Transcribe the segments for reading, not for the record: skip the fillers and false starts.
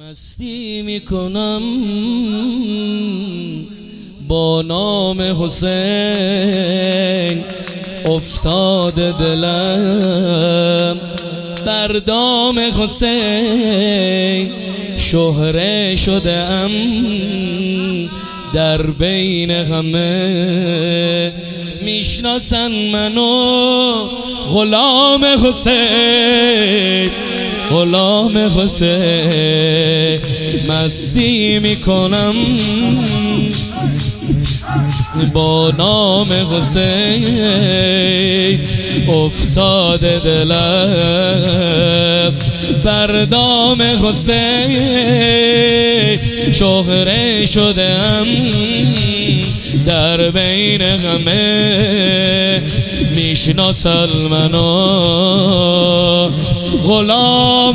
مستی میکنم با نام حسین، افتاده دلم بر دام حسین. شهره شده ام در بین همه، میشناسن منو غلام حسین، غلام حسین. مستی میکنم با نام حسین، افتاده دلم بر دام حسین. شهره شدم در بین همه، میشناسن منو غلام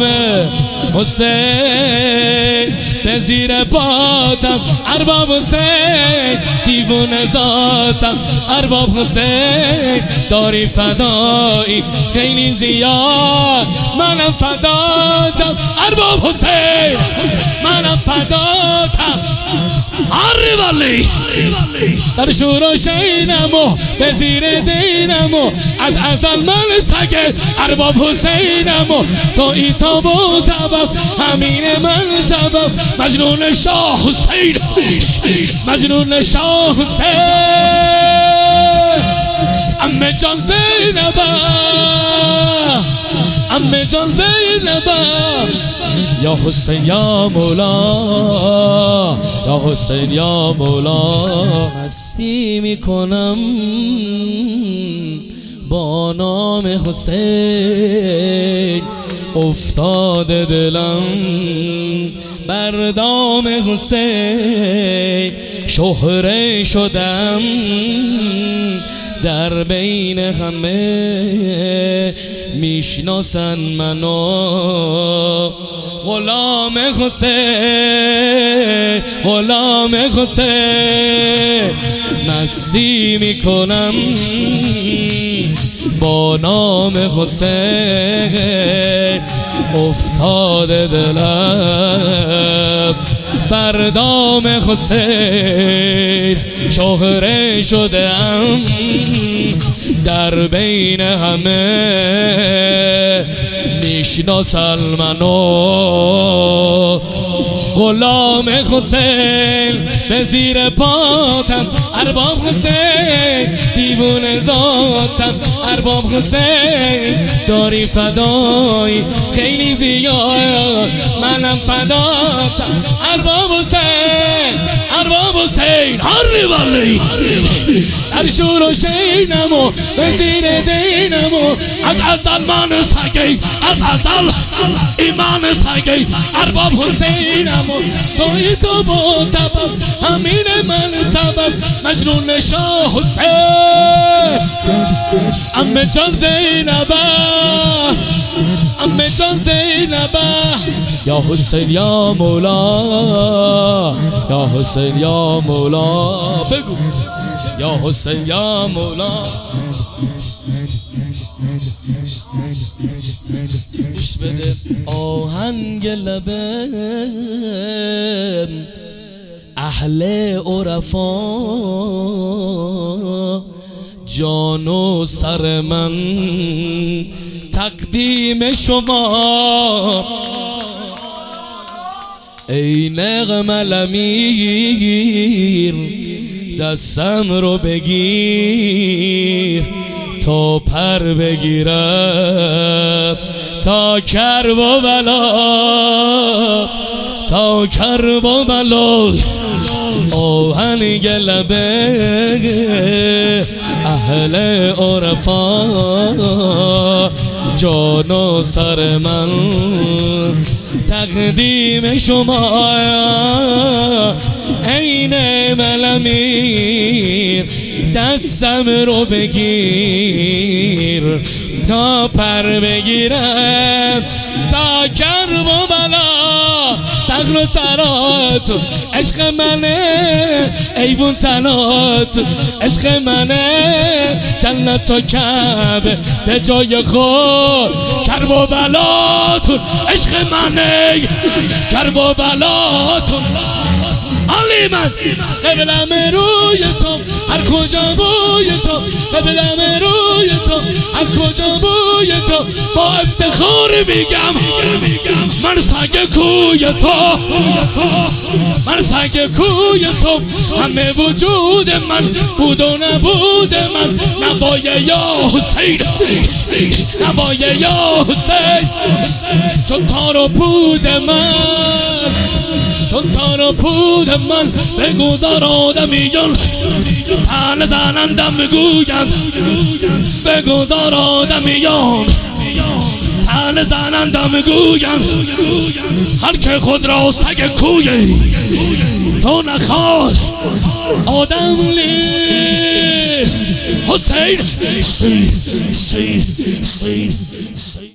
حسین. به زیر پاتم ارباب حسین، دیوونه ذاتم ارباب حسین. داری فدایی خیلی زیاد، منم فداتم ارباب حسین، منم فداتم. آره ولی در شور و شینم و به زیر دینم و از ازل من سگه ارباب حسینم و تو ای تاب و تبب همین من سبب. مجنون شاه حسین، مجنون شاه حسین. امه جان زینبه، امه جان زینبه. یا حسین یا مولا، یا حسین یا مولا. مستی میکنم با نام حسین، افتاده دلم بر دام حسین. شهره شدم در بین همه، میشناسن منو غلام حسین، غلام حسین. مستی میکنم با نام حسین، افتاده دلم بر دام حسین. شهره شدم در بین همه، میشناسن منو غلام حسین. به زیر پاتم ارباب حسین، دیوونه ذاتم ارباب حسین. داری فدایی خیلی زیاد، منم فداتم ارباب حسین، ارباب حسین. آره ولی در شور و شینم و به زیر دینم و از ازل من سگی، از ازل ایمان سگی ارباب حسینم و توی تو با تبب همین من سبب. مجنون شاه حسین. امه جان زینبه، امه جان زینبه. یا حسین یا مولا، یا حسین یا مولا. بگو یا حسین یا مولا. گوش بده آهنگ لبم اهل عرفا، جان و سر من تقدیم شما. ای نغمه الامیر دستم رو بگیر تا پر بگیرم تا کرب و بلا، تا کرب و بلا. آهنگ لبه اهل عرفا، جان و سر من تقدیم شما. عین ملامیر دستم رو بگیر تا پر بگیرم تا کرب و بلا. سر فقر و سراتون عشق منه، ایوون تناتون عشق منه، جنت و کعبه به جای خود، کرب و بلاتون عشق منه، کرب و بلاتون علی من قبلم روی تو، هر کجا بوی تو، قبلم روی تو، هر کجا بوی تو، با افتخار میگم من سگ کوی تو، من سگ کوی تو، همه وجود من بود و نبود من، نوای یا حسین، نوای یا حسین، چون تار و پود من، چون تار و پود من، بگذار آدمیان تن زنندم بگویند، بگذار آدمیان تن زنندم بگویند، هر که خود را سگ کوی تو نخواد آدم نیست. حسین